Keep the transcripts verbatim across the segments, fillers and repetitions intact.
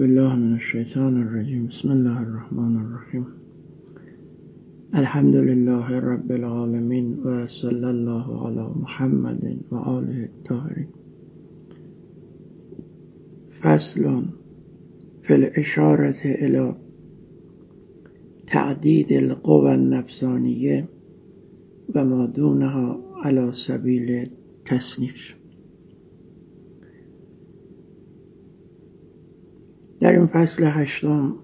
بالله من الشیطان الرجیم. بسم الله الرحمن الرحیم. الحمد لله رب العالمین و صلی الله علی محمد و آله الطاهرین. فصل فی الاشارة الی تعدید القوى النفسانیه و ما دونها علی سبیل تصنیف. در این فصل هشتم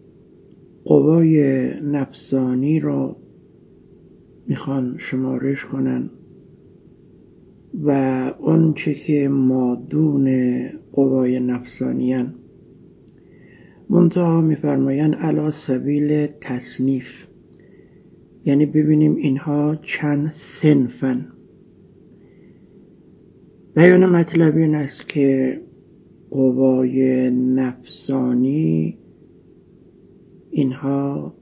قوای نفسانی رو میخوان شمارش کنن و اون چه که مادون قوای نفسانی هن. منتها میفرماین علی سبیل تصنیف، یعنی ببینیم اینها چند صنفن. بیان مطلب این است که قوای نفسانی اینها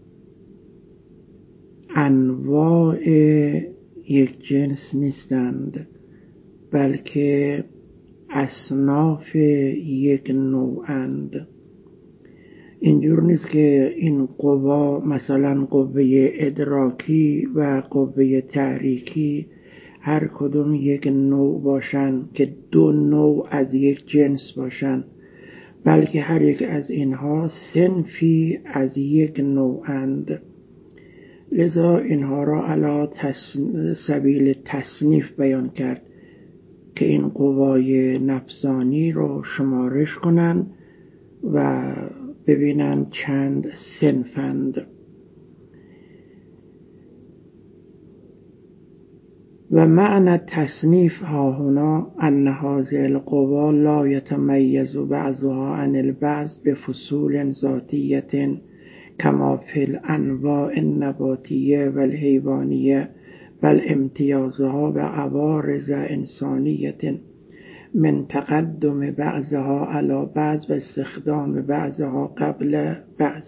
انواع یک جنس نیستند، بلکه اصناف یک نوعند. اینجور نیست که این قوا مثلا قوه ادراکی و قوه تحریکی هر کدوم یک نوع باشن که دو نوع از یک جنس باشن، بلکه هر یک از اینها صنفی از یک نوعند. لذا اینها را علی تصن... سبیل تصنیف بیان کرد که این قوای نفسانی رو شمارش کنن و ببینن چند صنفند. و معنی تصنیف ها هنا ان هذه القوا لا يتميز بعضها عن البعض بفصول ذاتیة كما في الانواع النباتیه و الحیوانیه، بل امتیازها بعوارض انسانیة من تقدم بعضها على بعض و استخدام بعضها قبل بعض.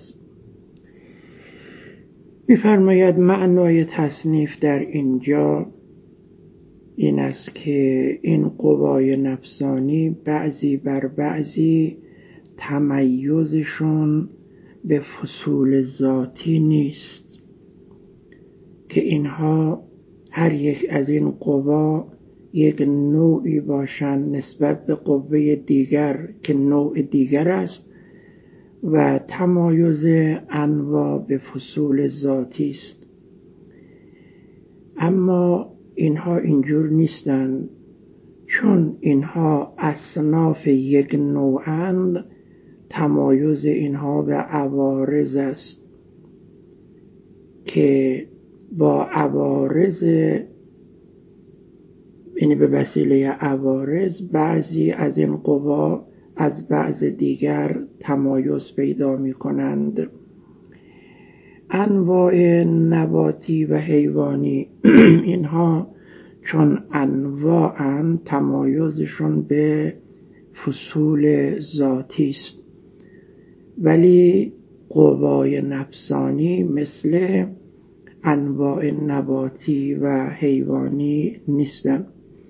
می‌فرماید معنای تصنیف در اینجا این است که این قوای نفسانی بعضی بر بعضی تمیزشون به فصول ذاتی نیست، که اینها هر یک از این قوا یک نوعی باشند نسبت به قوه دیگر که نوع دیگر است و تمایز انواع به فصول ذاتی است. اما اینها اینجور نیستند، چون اینها اصناف یک نوعند. تمایز اینها به عوارض است که با عوارض، یعنی به وسیله عوارض بعضی از این قوا از بعض دیگر تمایز پیدا می کنند. انواع نباتی و حیوانی اینها چون انواعن تمایزشون به فصول ذاتی است، ولی قوای نفسانی مثل انواع نباتی و حیوانی نیستند.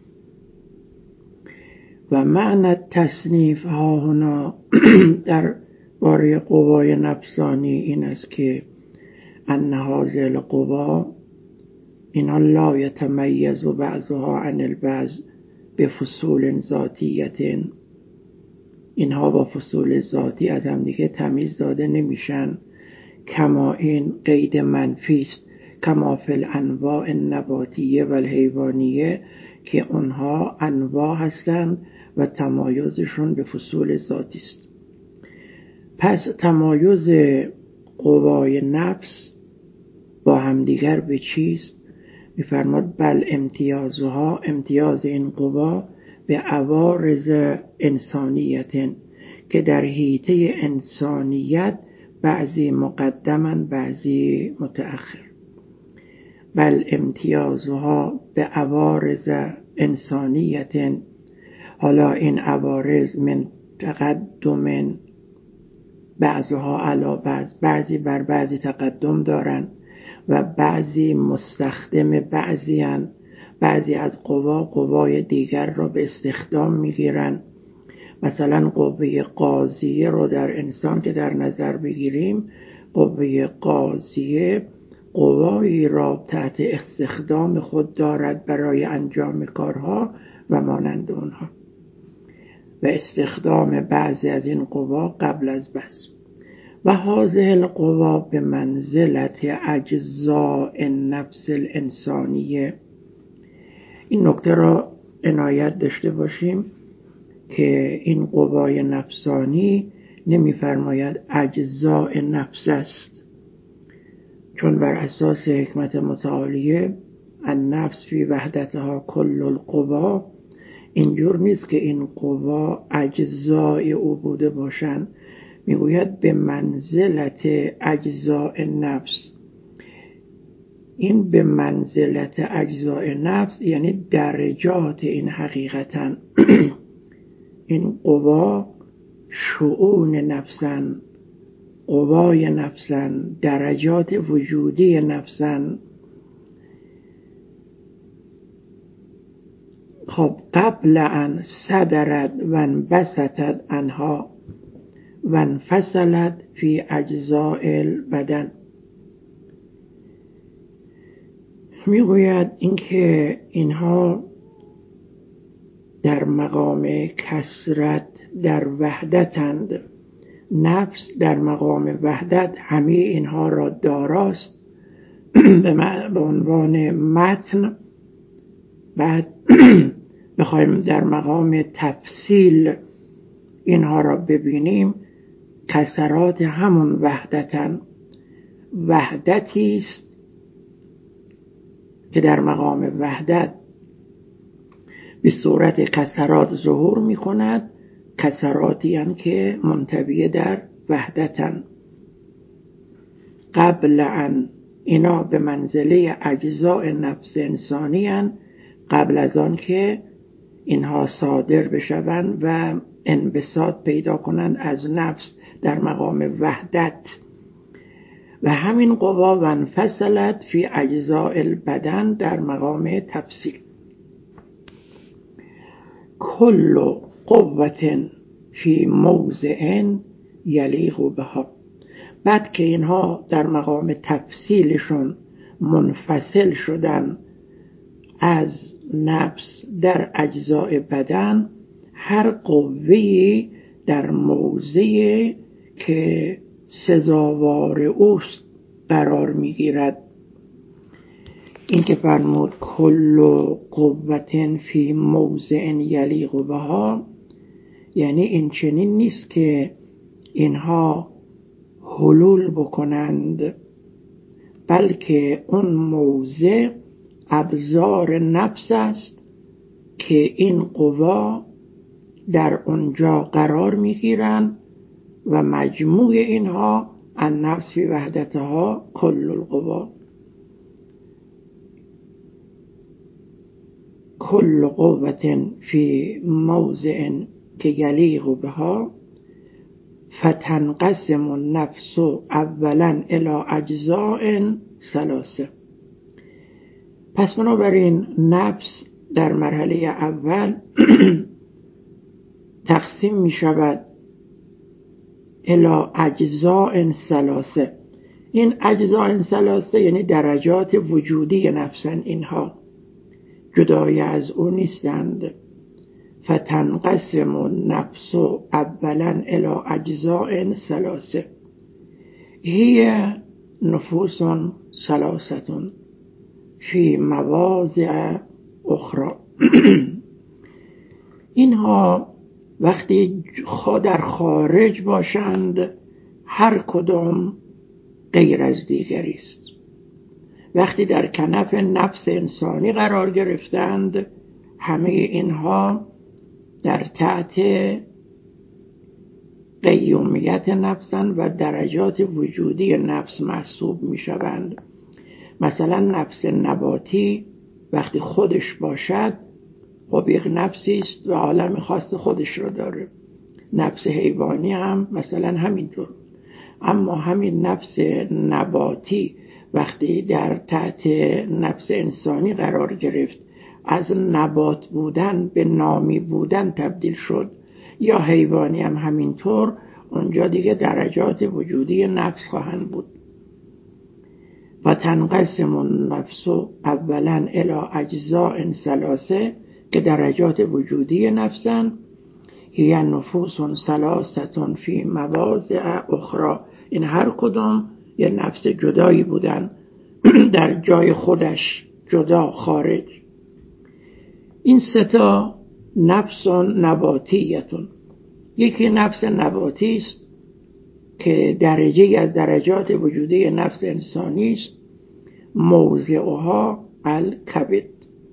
و معنی تصنیف ها هنا در باره قوای نفسانی این است که ان هذه القوا اینا لا یتمیز بعضها عن البعض بفصول ذاتیة، اینها با فصول ذاتی از هم دیگه تمیز داده نمیشن. کما این قید منفی است، کما فی الانواع النباتیه و الحیوانیه، که اونها انواع هستند و تمایزشون به فصول ذاتی است. پس تمایز قوای نفس با همدیگر به چیست؟ می‌فرماد بل امتیازها، امتیاز این قوا به عوارض انسانیت، که در حیطه انسانیت بعضی مقدمن بعضی متأخر. بل امتیازها به عوارض انسانیت، حالا این عوارض من تقدم بعضها علی بعض، بعضی بر بعضی تقدم دارن و بعضی مستخدم بعضی هن. بعضی از قوا قوای دیگر را به استخدام میگیرن. مثلا قوه قاضیه رو در انسان که در نظر بگیریم، قوه قاضیه قوایی را تحت استخدام خود دارد برای انجام کارها و مانند اونها و استخدام بعضی از این قوا قبل از بس. و هذه القوا به منزلت اجزاء النفس الانسانیه. این نکته را عنایت داشته باشیم که این قوای نفسانی نمی‌فرماید اجزاء نفس است، چون بر اساس حکمت متعالیه النفس فی وحدتها کل القوا، اینجور نیست که این قوا اجزای او بوده باشند. میگوید به منزلت اجزاء نفس. این به منزلت اجزاء نفس یعنی درجات این حقیقتن. این قوا شؤون نفسن، قوای نفسن، درجات وجودی نفسن. خب قبل ان صدرت و انبسطت عنها و انفصلت فی اجزاء البدن. میگوید اینکه اینها در مقام کثرت در وحدتند، نفس در مقام وحدت همه اینها را داراست به عنوان متن. بعد بخوایم در مقام تفصیل اینها را ببینیم، کثرات همون وحدتن، وحدتی است که در مقام وحدت به صورت کثرات ظهور می کند، کثراتی هم که منطوی در وحدتن. قبل ان اینا به منزله اجزاء نفس انسانی هن، قبل از آن که اینها صادر بشوند و انبساط پیدا کنند از نفس در مقام وحدت. و همین قوا و انفصلت فی اجزاء البدن در مقام تفصیل. کل قوة فی موضع یلیق بها. بعد که اینها در مقام تفصیلشون منفصل شدن از نفس در اجزاء بدن، هر قوه‌ای در موضعی که سزاوار اوست قرار میگیرد. این که فرمود کل قوة فی موضع یلیق بها، یعنی این چنین نیست که اینها حلول بکنند، بلکه اون موضع ابزار نفس است که این قوا در اونجا قرار میگیرند و مجموع اینها النفس فی وحدتها کل القوا. کل قوة فی موضع که یلیق بها فتنقسم النفس اولا الی اجزاء ثلاثه. پس بنابراین نفس در مرحله اول تقسیم می شود الی اجزاء ثلاثه. این اجزاء ثلاثه یعنی درجات وجودی نفسن، اینها جدای از او نیستند. فتنقسم النفس اولا الی اجزاء ثلاثه هی نفوس ثلاثه فی مواضع اخرى. اینها وقتی در خارج باشند هر کدام غیر از دیگری است. وقتی در کنف نفس انسانی قرار گرفتند همه اینها در تحت قیومیت نفسن و درجات وجودی نفس محسوب می شوند. مثلا نفس نباتی وقتی خودش باشد خب یک نفسی است و عالم خاص خودش رو داره. نفس حیوانی هم مثلا همینطور. اما همین نفس نباتی وقتی در تحت نفس انسانی قرار گرفت، از نبات بودن به نامی بودن تبدیل شد، یا حیوانی هم همینطور، اونجا دیگه درجات وجودی نفس خواهند بود. و تنقسم النفس اولا الی اجزاء ثلاثه، که درجات وجودی نفسن. هی نفوس ثلاثه فی مواضع اخرى، این هر کدوم یه نفس جدایی بودن در جای خودش جدا خارج. این سه تا نفس نباتیتون، یکی نفس نباتی است که درجه از درجات وجودی نفس انسانی است، موضعها الکبد،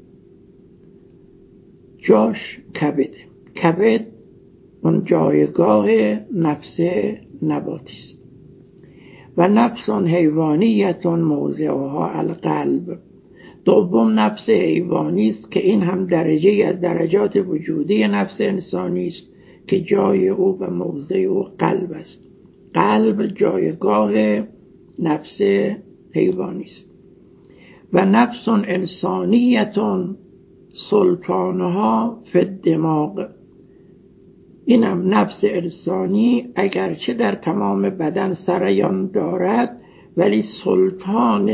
جاش کبد. کبد اون جایگاه نفس نباتی است. و نفس حیوانیت موضعها القلب، دوم نفس حیوانی است که این هم درجه از درجات وجودی نفس انسانی است که جای او و موضع او قلب است. قلب جایگاه نفس حیوانی است. و نفس انسانیت سلطانها فی الدماغ، این هم نفس انسانی اگرچه در تمام بدن سریان دارد ولی سلطان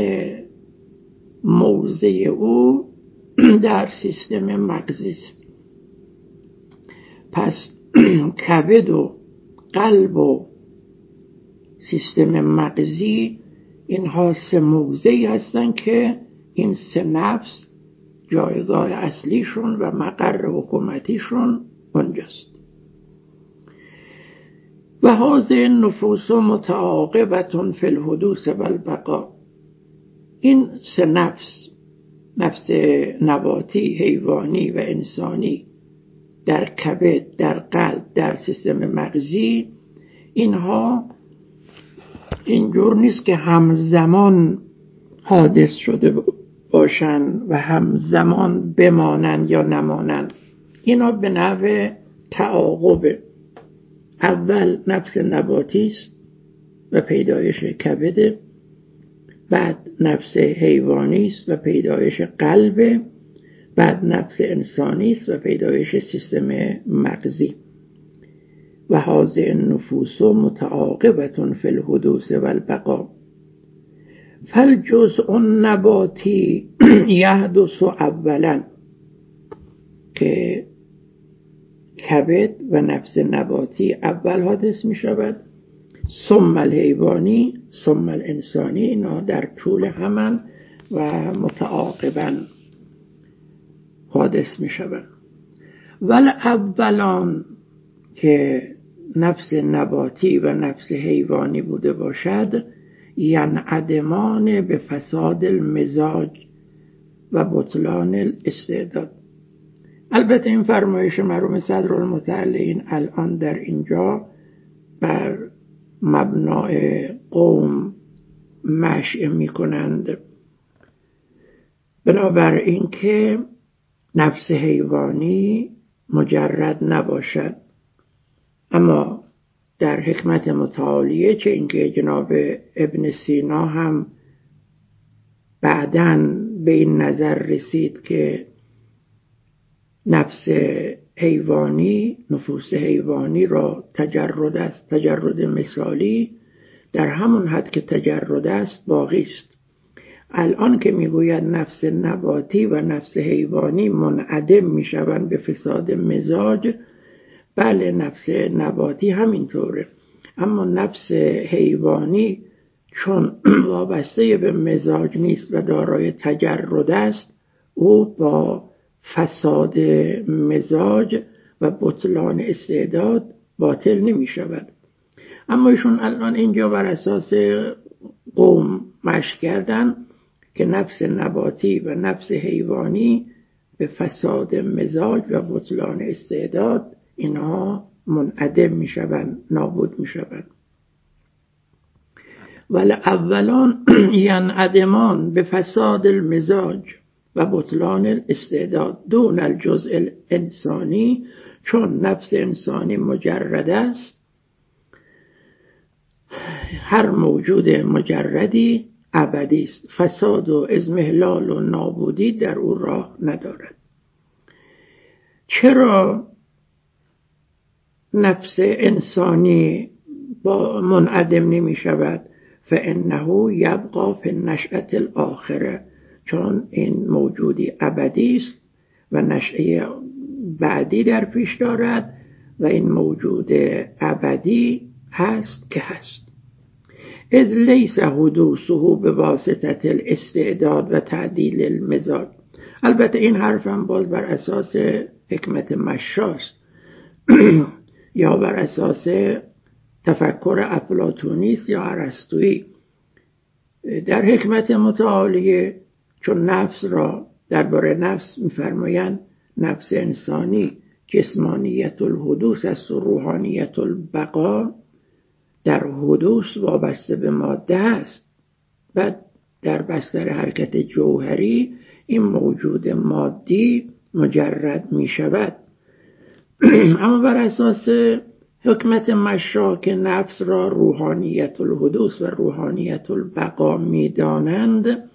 موضع او در سیستم مغزی است. پس کبد و قلب و سیستم مغزی اینها سه موضعی هستن که این سه نفس جایگاه اصلیشون و مقر حکومتیشون اونجاست. و هذه النفوس متعاقبة فی الحدوث و البقاء، این سه نفس، نفس نباتی، حیوانی و انسانی، در کبد، در قلب، در سیستم مغزی، اینها اینجور نیست که همزمان حادث شده باشن و همزمان بمانن یا نمانن. اینا به نحو تعاقب، اول نفس نباتی است و پیدایش کبد، بعد نفس حیوانی است و پیدایش قلب، بعد نفس انسانی است و پیدایش سیستم مغزی. و هذه النفوس متعاقبة فی الحدوث و البقاء. فالجزء النباتی یحدث اولا، که کبد و نفس نباتی اول حادث می شود، ثم الحیوانی، ثم الانسانی، اینا در طول همن و متعاقبا حادث می شود. ول اولان، که نفس نباتی و نفس حیوانی بوده باشد، ینعدمان به فساد المزاج و بطلان الاستعداد. البته این فرمایش مرحوم صدرالمتعلین الان در اینجا بر مبنای قوم مشع می کنند، بنابراین که نفس حیوانی مجرد نباشد. اما در حکمت متعالیه، چه اینکه جناب ابن سینا هم بعداً به این نظر رسید که نفس حیوانی، نفوس حیوانی را تجرد است، تجرد مثالی در همون حد که تجرد است باقی است. الان که میگوید نفس نباتی و نفس حیوانی منعدم میشوند به فساد مزاج، بله نفس نباتی همینطوره، اما نفس حیوانی چون وابسته به مزاج نیست و دارای تجرد است، او با فساد مزاج و بطلان استعداد باطل نمی شود. اما ایشون الان اینجا بر اساس قوم مشق کردن که نفس نباتی و نفس حیوانی به فساد مزاج و بطلان استعداد اینها منعدم می شوند، نابود می شوند. ولی اولان ینعدمان به فساد المزاج و بطلان الاستعداد دون الجزء الانسانی، چون نفس انسانی مجرد است، هر موجود مجردی ابدی است، فساد و اضمحلال و نابودی در او راه ندارد. چرا نفس انسانی با منعدم نمی شود، فانه یبقى فی النشأة الاخره، چون این موجودی ابدی است و نشأه بعدی در پیش دارد و این موجود ابدی هست که هست. اذ لیس حدوثه به واسطه الاستعداد و تعدیل المزاج. البته این حرفم باز بر اساس حکمت مشاست یا بر اساس تفکر افلاطونی است یا ارسطویی. در حکمت متعالیه چون نفس را درباره نفس می‌فرمایند نفس انسانی جسمانیت الحدوث است و روحانیت البقا، در حدوث وابسته به ماده است و در بستر حرکت جوهری این موجود مادی مجرد می شود. اما بر اساس حکمت مشا که نفس را روحانیت الحدوث و روحانیت البقا می دانند،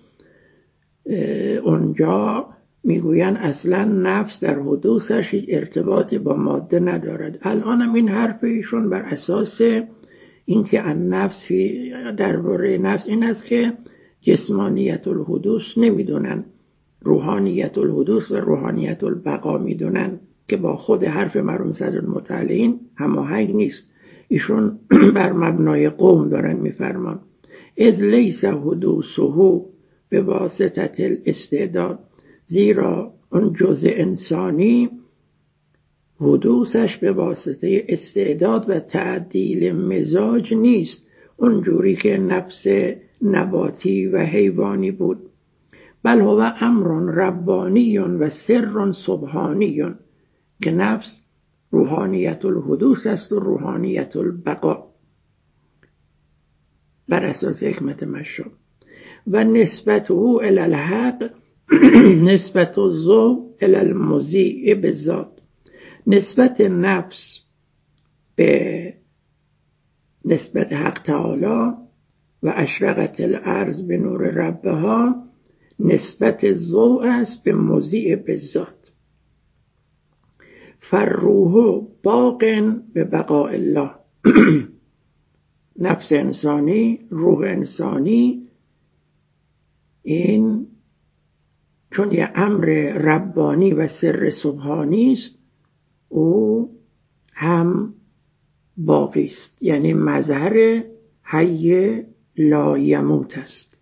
اونجا میگوین اصلا نفس در حدوثش ارتباطی با ماده ندارد. الان هم این حرف ایشون بر اساس اینکه النفس فی درباره نفس این است که جسمانیت الحدوث نمیدونن، روحانیت الحدوث و روحانیت البقا میدونن که با خود حرف مرحوم صدرالمتعالین هماهنگ نیست. ایشون بر مبنای قوم دارن میفرمان اذ لیس حدوثه به واسطه الاستعداد، زیرا اون جزء انسانی حدوثش به واسطه استعداد و تعدیل مزاج نیست، اونجوری که نفس نباتی و حیوانی بود، بل هو امر ربانی و سر سبحانی، که نفس روحانیت الحدوث است و روحانیت البقا بر اساس حکمت مشا. و نسبته الی الحق نسبت الذو الی المضیء بالذات، نسبت نفس به نسبت حق تعالی و اشرقت الارض به نور ربها، نسبت ذو است به مضیء بالذات. فالروح باق به بقاء الله نفس انسانی، روح انسانی، این چون یه امر ربانی و سر سبحانی است، او هم باقی است، یعنی مظهر حی لا یموت است.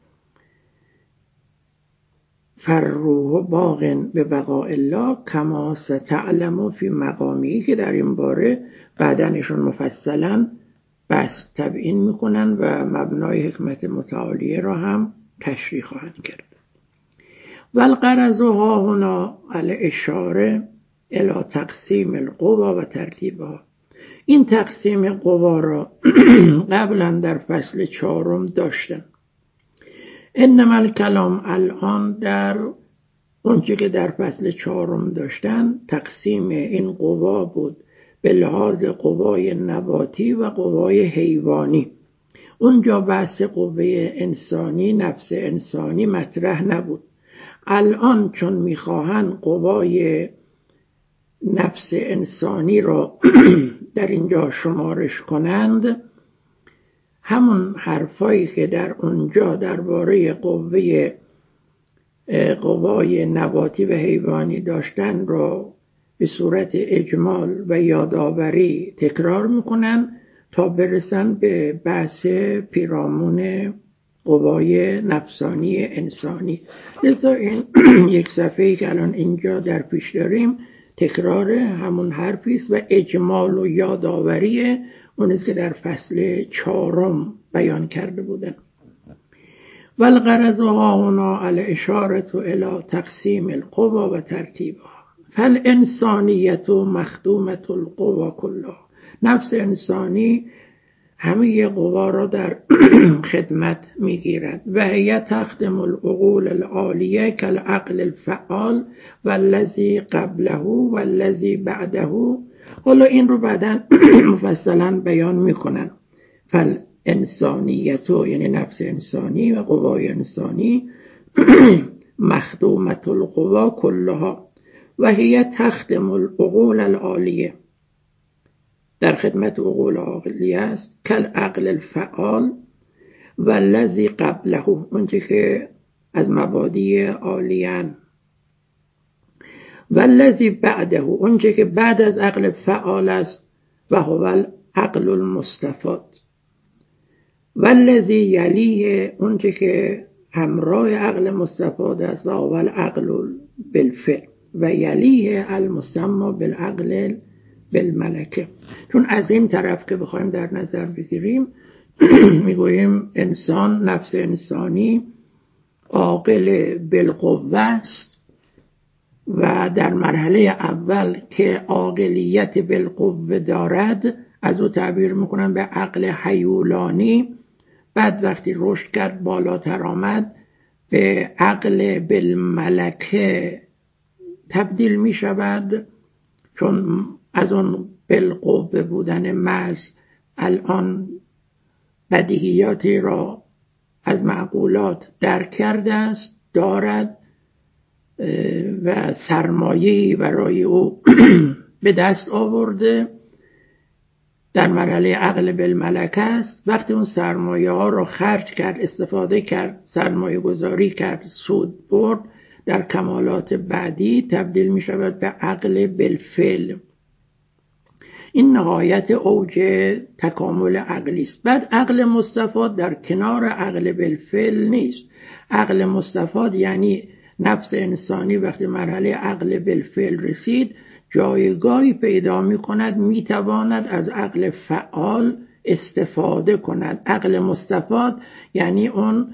فالروح باق به بقاء الله کما ستعلم فی مقامی، که در این باره بعدنشون مفصلا بس تبیین میکنن و مبنای حکمت متعالیه را هم تشریح خواهند کرد. والغرض ها هنا الاشاره الی تقسیم القوا و ترتیبها. این تقسیم قوا را قبلا در فصل چهارم داشتن. انما الکلام الان در اونچه که در فصل چهارم داشتن تقسیم این قوا بود به لحاظ قوای نباتی و قوای حیوانی. اونجا بحث قوه انسانی، نفس انسانی مطرح نبود. الان چون میخواهن قوای نفس انسانی را در اینجا شمارش کنند، همون حرفایی که در اونجا درباره قوه قوای نباتی و حیوانی داشتن را به صورت اجمال و یادآوری تکرار میکنن تا برسن به بحث پیرامون قوای نفسانی انسانی. لذا این یک صفحه‌ای که الان اینجا در پیش داریم تکرار همون حرفی است و اجمال و یادآوری اون است که در فصل چهارم بیان کرده بودن. والغرض ها هنا الاشاره الی تقسیم القوا و ترتیبها. فالانسانیت مخدومه القوا کلها. نفس انسانی همه قوا را در خدمت میگیرد. و هی تخدم العقول العالیه کالعقل الفعال والذی قبله والذی بعده. حالا این رو بعداً مفصلا بیان میکنن. فالانسانیت یعنی نفس انسانی و قوای انسانی مخدومه القوا کلها و هی تخدم العقول العالیه. در خدمت عقول عاقلیه است. کل عقل الفعال و الذی قبله، اونچه که از مبادی عالیان، و الذی بعده، اونچه که بعد از عقل فعال است، و هو العقل المستفاد، و الذی یلیه، اونچه که همراه عقل مستفاد است، و هو العقل بالفعل، و یلیه المسمى بالعقل بالملکه. چون از این طرف که بخوایم در نظر بگیریم میگوییم انسان، نفس انسانی عاقل بالقوه است و در مرحله اول که عاقلیت بالقوه دارد از او تعبیر میکنن به عقل هیولانی. بعد وقتی رشد کرد بالاتر آمد به عقل بالملکه تبدیل می شود، چون از اون بالقوه بودن محض الان بدیهیاتی را از معقولات درک کرده است، دارد و سرمایه‌ای برای او به دست آورده. در مرحله عقل بالملکه است. وقتی اون سرمایه ها را خرج کرد، استفاده کرد، سرمایه گذاری کرد، سود برد، در کمالات بعدی تبدیل می شود به عقل بالفعل. این نهایت اوج تکامل عقلی است. بعد عقل مستفاد در کنار عقل بالفعل نیست. عقل مستفاد یعنی نفس انسانی وقتی مرحله عقل بالفعل رسید جایگاهی پیدا می کند، می تواند از عقل فعال استفاده کند. عقل مستفاد یعنی اون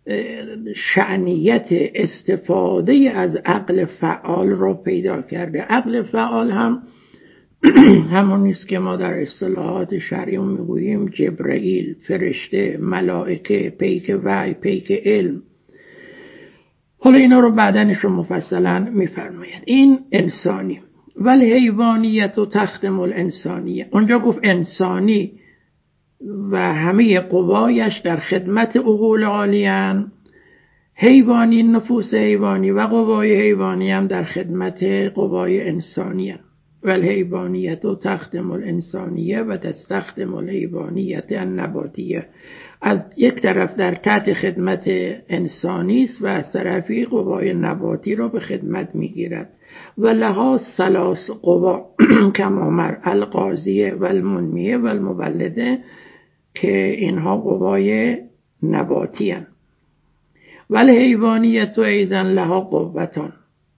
شأنیت استفاده از عقل فعال را پیدا کرده. عقل فعال هم همون نیست که ما در اصطلاحات شرعی میگوییم جبرئیل، فرشته، ملائکه، پیک وحی، پیک علم. حالا اینا رو بعدنش رو مفصلا میفرماید. این انسانی. ولی حیوانیت و تختم الانسانیه. اونجا گفت انسانی و همه قوایش در خدمت عقول عالیان. حیوانی، نفوس حیوانی و قوای حیوانی هم در خدمت قوای انسانی هم. والحیوانیت و تختم الانسانیه و تستخدم الحیوانیت النباتیه. از یک طرف در تحت خدمت انسانی است و از طرفی قوای نباتی را به خدمت میگیرد. و لها ثلاث قوا کما مر القاضیه و المنمیه و المولده، که اینها قوای نباتی هستند. ولی حیوانیت و ایزن لها قوتان.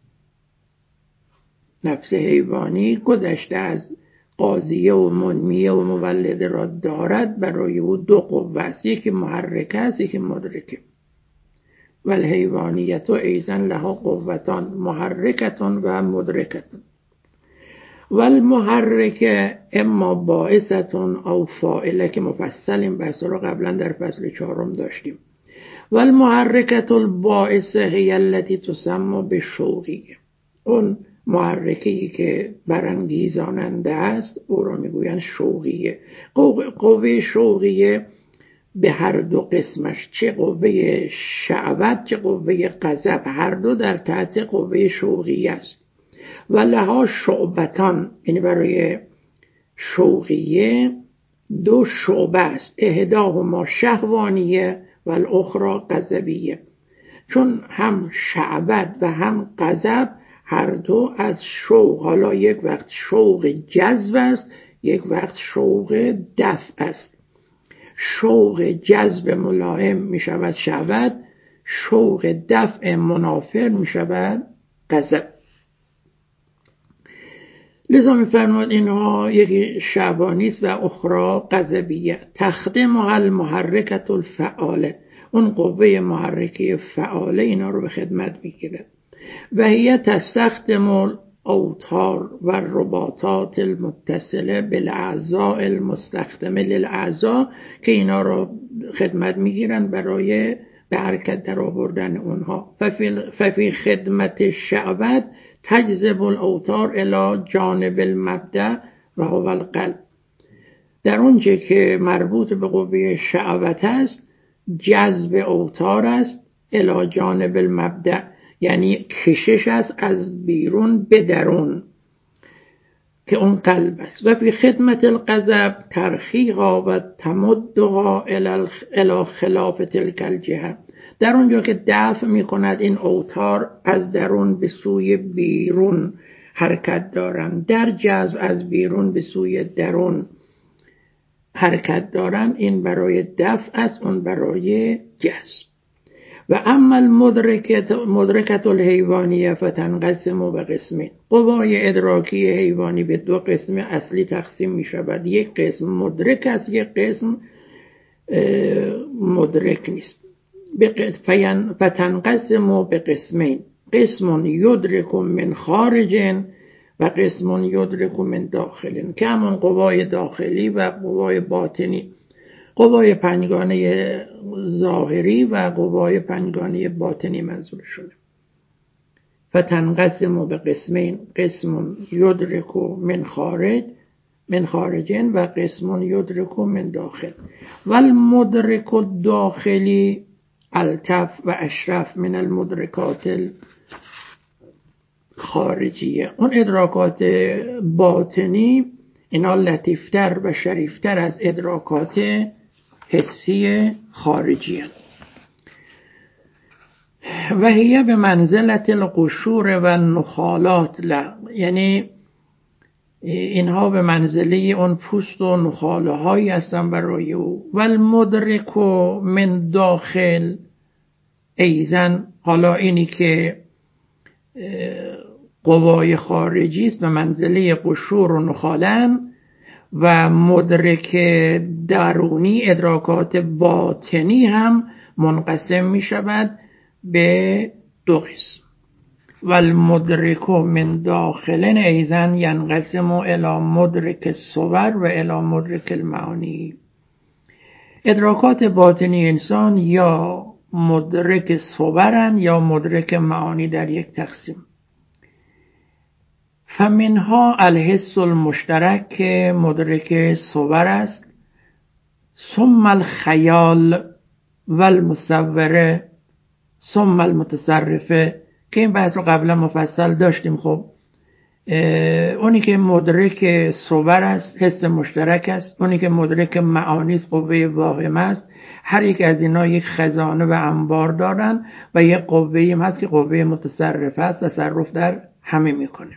نفس حیوانی گذشته از قاضیه و منمیه و مولده را دارد، برای او دو قوه است، یکی محرکه است، یکی مدرکه. ولی حیوانیت و ایزن لها قوتان محرکتان و مدرکتان. والمحرکه اما باعثتون او فاعله، که مفصل این بحث رو قبلا در فصل چهارم داشتیم. والمحرکت الباعثه هی التي تسمى بالشوقیه. اون محرکه‌ای که برانگیزاننده است او را میگویند شوقیه. قوه شوقیه به هر دو قسمش، چه قوه شهوت چه قوه غضب، هر دو در تحت قوه شوقیه است. و لها شعبتان، یعنی برای شوقیه دو شعبه است، احداهما شهوانیه و الاخرى غضبیه. چون هم شهوت و هم غضب هر دو از شوق، حالا یک وقت شوق جذب است، یک وقت شوق دفع است. شوق جذب ملائم می شود شهوت، شوق دفع منافر می شود غضب. لذا می فرماد اینها یکی شهوانی است و اخرى غضبیه. تخدم المحرکت الفعاله، اون قوه محرکه فعاله اینا رو به خدمت می گیرد. و هی تستخدم الاوتار و الرباطات المتصله بالاعضاء المستخدمه للاعضاء، که اینا رو خدمت میگیرن برای به حرکت در آوردن اونها. ففی خدمت الشهوت تجذب الاوتار الی جانب المبدأ و هو القلب. در اونچه که مربوط به قوه شهوت است جذب اوتار است الی جانب المبدأ، یعنی کشش است از بیرون به درون. که اون قلب است. و فی خدمت الغضب ترخیها و تمدها الی خلاف تلک الجهه، در اونجا که دفع می کند این اوتار از درون به سوی بیرون حرکت دارن، در جذب از بیرون به سوی درون حرکت دارن، این برای دفع است، اون برای جذب. و اما المدرکت مدرکت الحیوانیه فتنقسم به قسمین، قوای ادراکی حیوانی به دو قسم اصلی تقسیم می شود. یک قسم مدرک است، یک قسم مدرک نیست. فتنقسم به قسمین، قسم یدرک من خارج و قسم یدرک من داخل، که همون قوای داخلی و قوای باطنی، قوای پنجگانه ظاهری و قوای پنجگانه باطنی منظور شده. فتنقسم به قسمین، قسم یدرک من خارج من خارجین و قسم یدرک من داخل. و المدرک الداخلی الطف و اشرف من المدرکات خارجیه، اون ادراکات باطنی اینا لطیفتر و شریفتر از ادراکات حسی خارجی هست. و هی به منزلت القشور و نخالات، یعنی اینها به منزله اون پوست و نخاله هایی هستن برای او. و المدرک من داخل ایزن، حالا اینی که قوای خارجی است به منزله قشور و نخالن، و مدرک درونی ادراکات باطنی هم منقسم می شود به دو قسم. و المدرک من داخلن ایزن ینقسم الی مدرک الصور و الی مدرک المعانی، ادراکات باطنی انسان یا مدرک صورن یا مدرک معانی در یک تقسیم. فمنها الحس المشترک که مدرک صور است، ثم الخیال و المصوره ثم المتصرفه، که این بحث رو قبلا مفصل داشتیم. خب اونی که مدرک صور است حس مشترک است، اونی که مدرک معانی است قوه واهمه است. هر یک از اینا یک خزانه و انبار دارن و یک قوه‌ای هم هست که قوه متصرفه است، تصرف در همه میکنه.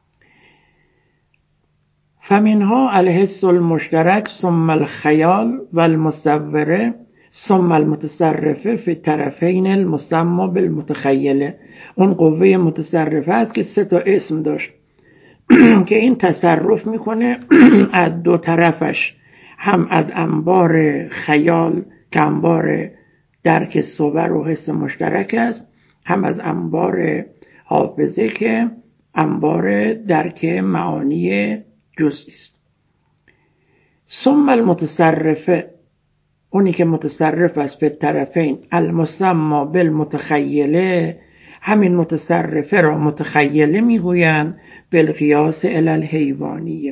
فمنها الحس المشترک ثم الخیال و المصوره ثم المتصرفه فی طرفین المسمى بالمتخیله، اون قوه متصرفه است که سه تا اسم داشت که این تصرف میکنه از دو طرفش، هم از انبار خیال که انبار درک صور و حس مشترک است، هم از انبار حافظه که انبار درک معانی جزئی است. ثم المتصرفه، اونی که متصرف است به طرفین المسمى بالمتخیله، همین متصرفه را متخیله میگویند بالقیاس الی الحیوانیه،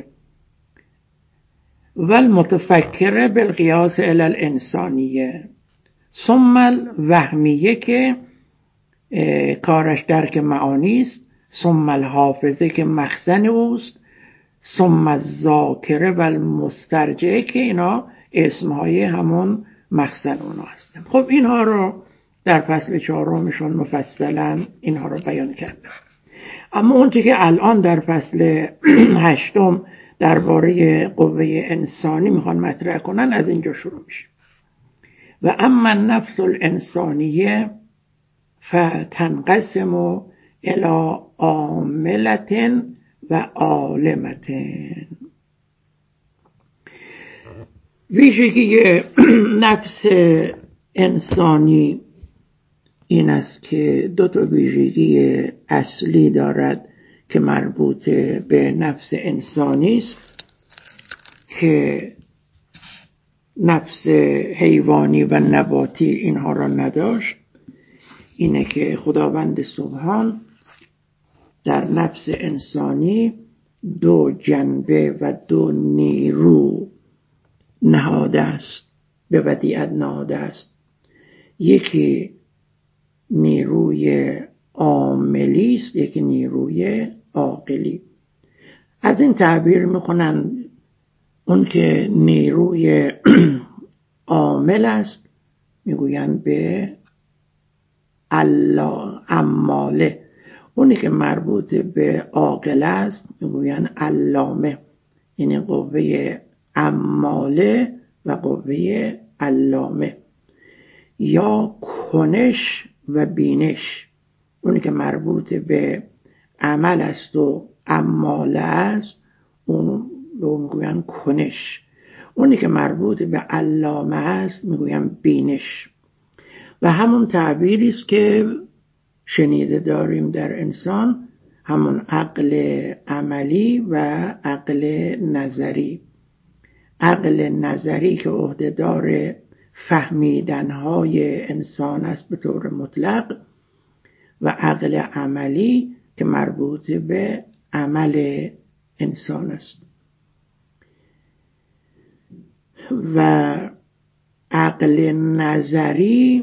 و المتفکره بالقیاس الی الانسانیه. ثم الوهمیه که کارش درک معانی است، ثم الحافظه که مخزن اوست، ثم الذاکره و المسترجعه که اینا اسمهای همون مخزن اونا هستن. خب اینها رو در فصل چهارمشون مفصلا اینها رو بیان کردم. اما اون چیزی که الان در فصل هشتم درباره قوه انسانی میخوان مطرح کنن از اینجا شروع میشه. و اما النفس الانسانیه فتنقسم الی عاملة و عالمة. ویژگی نفس انسانی این است که دو تا ویژگی اصلی دارد که مربوط به نفس انسانی است که نفس حیوانی و نباتی اینها را نداشت. اینه که خداوند سبحان در نفس انسانی دو جنبه و دو نیرو نهاده است، به ودیعت نهاده است. یکی نیروی عاملی است، یکی نیروی عاقلی. از این تعبیر میکنن اون که نیروی عامل است میگوین به الله عماله، اونی که مربوط به عاقل است میگوین علامه. یعنی قوه عماله و قوه علامه. یا کنش و بینش، اونی که مربوط به عمل است و عماله است اون رو میگوین کنش. اونی که مربوط به علامه است میگوین بینش. و همون تعبیری است که شنیده داریم در انسان، همون عقل عملی و عقل نظری. عقل نظری که عهدهدار فهمیدنهای انسان است به طور مطلق، و عقل عملی که مربوط به عمل انسان است. و عقل نظری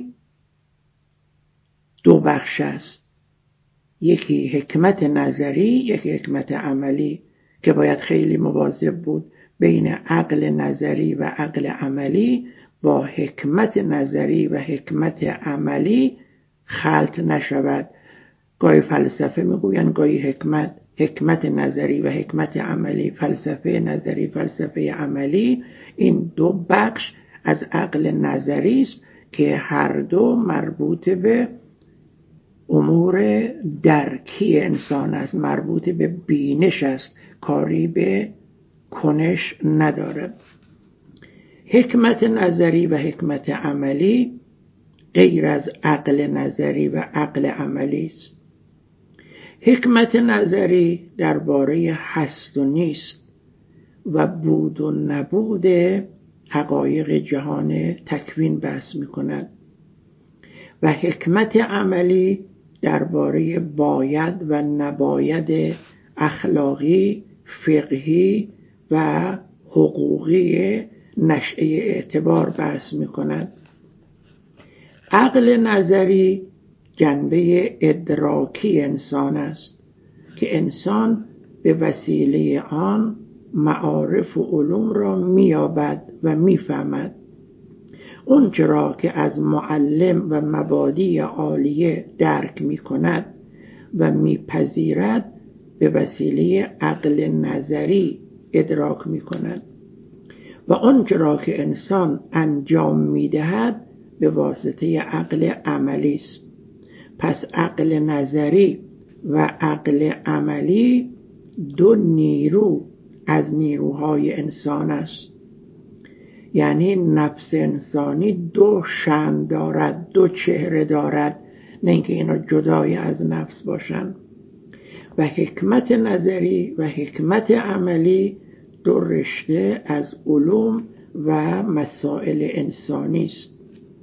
دو بخش است، یکی حکمت نظری، یکی حکمت عملی، که باید خیلی مواظب بود بین عقل نظری و عقل عملی با حکمت نظری و حکمت عملی خلط نشود. گاهی فلسفه میگوین، گاهی حکمت، حکمت نظری و حکمت عملی، فلسفه نظری، فلسفه عملی. این دو بخش از عقل نظری است که هر دو مربوط به امور درکی انسان است، مربوط به بینش است، کاری به کنش ندارد. حکمت نظری و حکمت عملی غیر از عقل نظری و عقل عملی است. حکمت نظری درباره هست و نیست و بود و نبود حقایق جهان تکوین بحث می کند و حکمت عملی درباره باید و نباید اخلاقی، فقهی و حقوقی نشأه اعتبار بحث می کند. عقل نظری جنبه ادراکی انسان است که انسان به وسیله آن معارف و علوم را می‌یابد و می‌فهمد. اون چرا که از معلم و مبادی عالیه درک می‌کند و می‌پذیرد به وسیله عقل نظری ادراک می‌کند و اون چرا که انسان انجام می‌دهد به واسطه عقل عملی است. پس عقل نظری و عقل عملی دو نیرو از نیروهای انسان است. یعنی نفس انسانی دو شأن دارد، دو چهره دارد، نه اینکه اینا جدای از نفس باشند. و حکمت نظری و حکمت عملی دو رشته از علوم و مسائل انسانی است.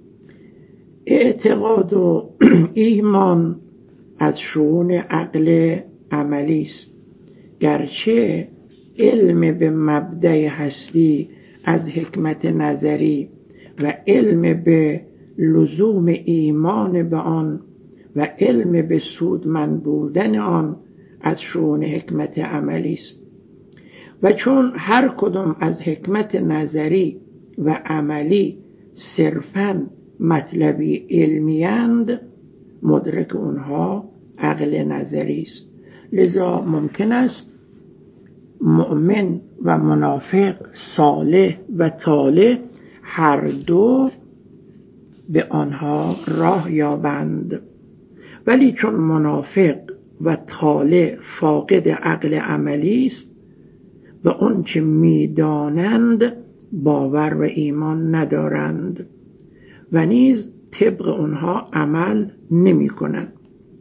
اعتقاد و ایمان از شؤون عقل عملی است، گرچه علم به مبدأ هستی از حکمت نظری و علم به لزوم ایمان به آن و علم به سودمند بودن آن از شؤون حکمت عملی است. و چون هر کدام از حکمت نظری و عملی صرفاً مطلبی علمی‌اند، مدرک اونها عقل نظری است. لذا ممکن است مؤمن و منافق، صالح و طالح هر دو به آنها راه یابند، ولی چون منافق و طالح فاقد عقل عملی است و اون چه میدانند باور و ایمان ندارند و نیز طبق اونها عمل نمی کنند.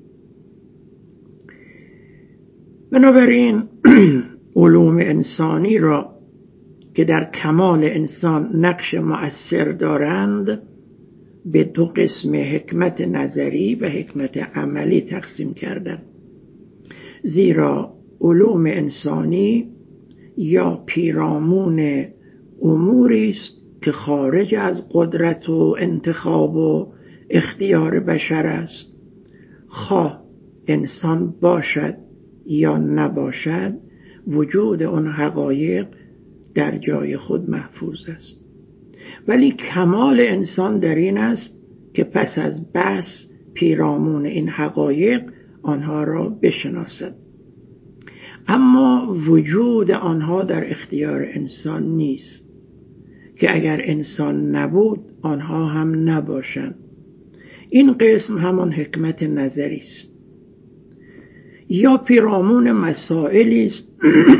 بنابراین علوم انسانی را که در کمال انسان نقش مؤثر دارند به دو قسم، حکمت نظری و حکمت عملی تقسیم کردند. زیرا علوم انسانی یا پیرامون اموری است که خارج از قدرت و انتخاب و اختیار بشر است. خواه انسان باشد یا نباشد، وجود اون حقایق در جای خود محفوظ است. ولی کمال انسان در این است که پس از بحث پیرامون این حقایق آنها را بشناسد. اما وجود آنها در اختیار انسان نیست که اگر انسان نبود آنها هم نباشند. این قسم همان حکمت نظری است، یا پیرامون مسائلی است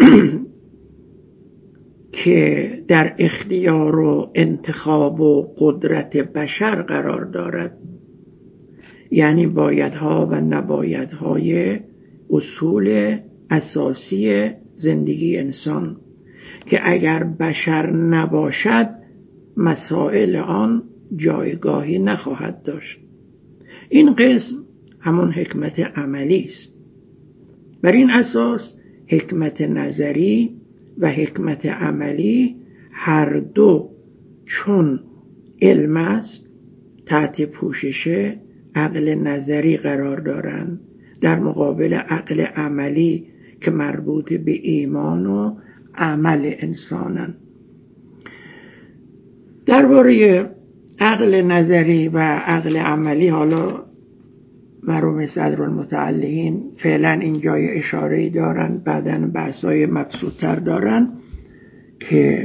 که در اختیار و انتخاب و قدرت بشر قرار دارد، یعنی بایدها و نبایدهای اصول اساسی زندگی انسان که اگر بشر نباشد مسائل آن جایگاهی نخواهد داشت. این قسم همون حکمت عملی است. بر این اساس حکمت نظری و حکمت عملی هر دو چون علم است تحت پوشش عقل نظری قرار دارند، در مقابل عقل عملی که مربوط به ایمان و عمل انسانند. درباره عقل نظری و عقل عملی حالا مرحوم صدرالمتعلقین فعلا این جای اشاره‌ای دارن، بعداً بحث‌های مبسوط‌تر دارن که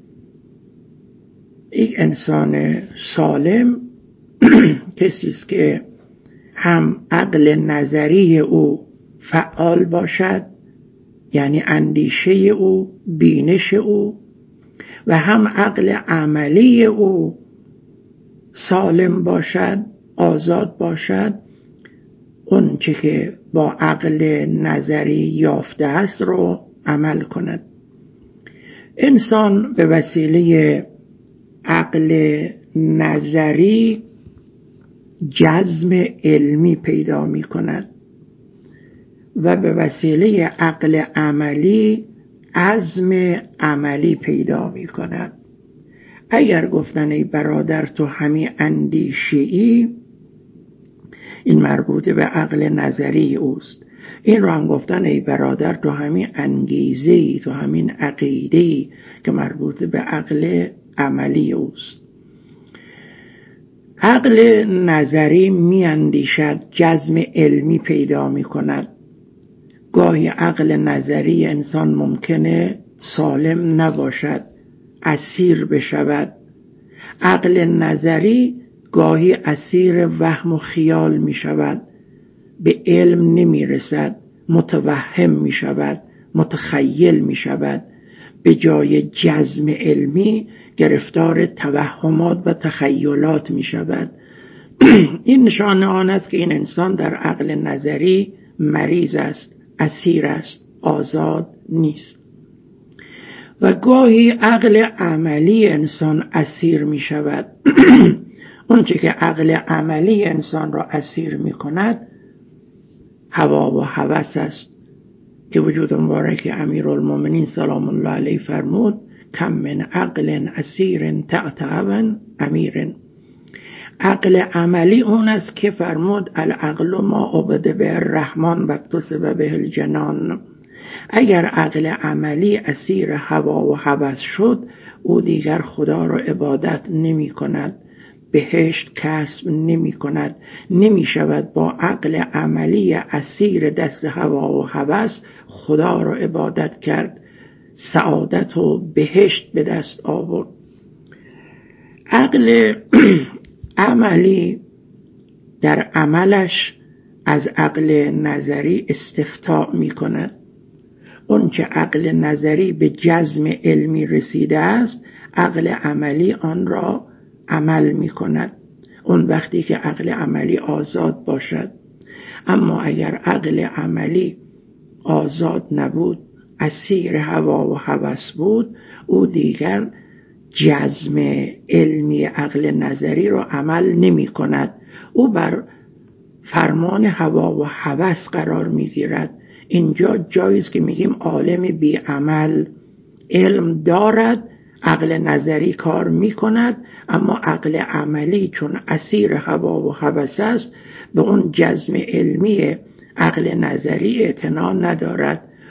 یک انسان سالم کسی است که هم عقل نظری او فعال باشد، یعنی اندیشه او، بینش او، و هم عقل عملی او سالم باشد، آزاد باشد، اون چه که با عقل نظری یافته است رو عمل کند. انسان به وسیله عقل نظری جزم علمی پیدا می کند و به وسیله عقل عملی عزم عملی پیدا می کند. اگر گفتن ای برادر تو همی اندیشی، این مربوط به عقل نظری اوست. این رو هم گفتن ای برادر تو همین انگیزه‌ای، تو همین عقیده‌ای، که مربوط به عقل عملی اوست. عقل نظری می اندیشد، جزم علمی پیدا می کند. گاهی عقل نظری انسان ممکنه سالم نباشد، اسیر بشود. عقل نظری گاهی اسیر وهم و خیال می شود، به علم نمی رسد، متوهم می شود، متخیل می شود، به جای جزم علمی گرفتار توهمات و تخیلات می شود. این نشانه آن است که این انسان در عقل نظری مریض است، اسیر است، آزاد نیست. و گاهی عقل عملی انسان اسیر می شود. اون چه که عقل عملی انسان را اسیر می کند هوا و هوس است که وجود مبارک امیرالمومنین سلام الله علیه فرمود کم من عقل اسیر تحت هوی امیر. عقل عملی اون است که فرمود العقل ما عبد به الرحمن و اکتسب به الجنان. اگر عقل عملی اسیر هوا و هوس شد، او دیگر خدا را عبادت نمی کند، بهشت کسب نمی کند، نمی شود با عقل عملی اسیر دست هوا و هوس خدا را عبادت کرد، سعادت و بهشت به دست آورد. عقل عملی در عملش از عقل نظری استفتاء می کند. اون که عقل نظری به جزم علمی رسیده است، عقل عملی آن را عمل می کند، اون وقتی که عقل عملی آزاد باشد. اما اگر عقل عملی آزاد نبود، اسیر هوا و هوس بود، او دیگر جزم علمی عقل نظری را عمل نمی کند، او بر فرمان هوا و هوس قرار می گیرد. اینجا جاییست که میگیم عالم بی عمل علم دارد، عقل نظری کار میکند، اما عقل عملی چون اسیر هوا و هوس است به اون جزم علمی عقل نظری اعتنا ندارد.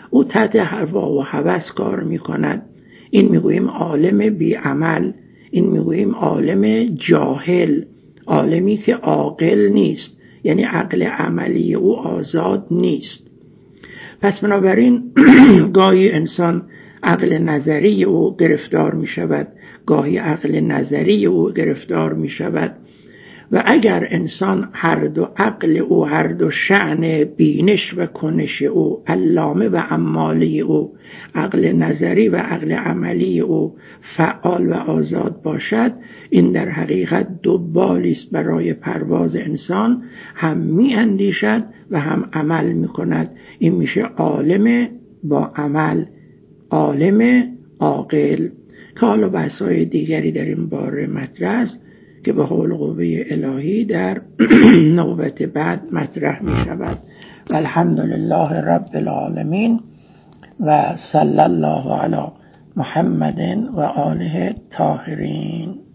او تحت هوا و هوس کار میکند. این میگوییم عالم بی عمل، این میگوییم عالم جاهل، عالمی که عاقل نیست، یعنی عقل عملی او آزاد نیست. پس بنابراین گاهی انسان عقل نظری او گرفتار می شود، گاهی عقل نظری او گرفتار می شود. و اگر انسان هر دو عقل او، هر دو شأن بینش و کنش او، علامه و عمالی او، عقل نظری و عقل عملی او فعال و آزاد باشد، این در حقیقت دو بالی است برای پرواز انسان، هم می اندیشد و هم عمل می کند. این میشه عالم با عمل، عالم عاقل، که حالا بحث‌های دیگری در این باره مطرح است که به حول قوه الهی در نوبت بعد مطرح می شود. و الحمدلله رب العالمین و صلی الله علی محمد و آله الطاهرین.